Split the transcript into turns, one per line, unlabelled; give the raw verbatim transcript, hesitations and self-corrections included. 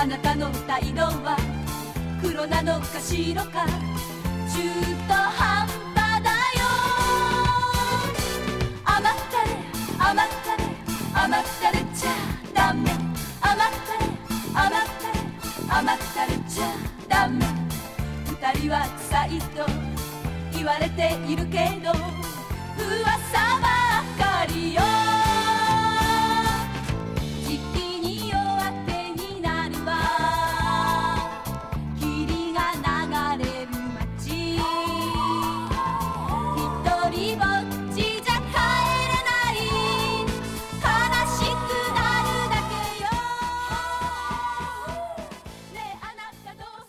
あなたの態度は黒なのか白か中途半端だよ。甘ったれ甘ったれ甘ったれちゃダメ。甘ったれ甘ったれ甘ったれちゃダメ。二人は臭いと言われているけど噂ばっかりよ。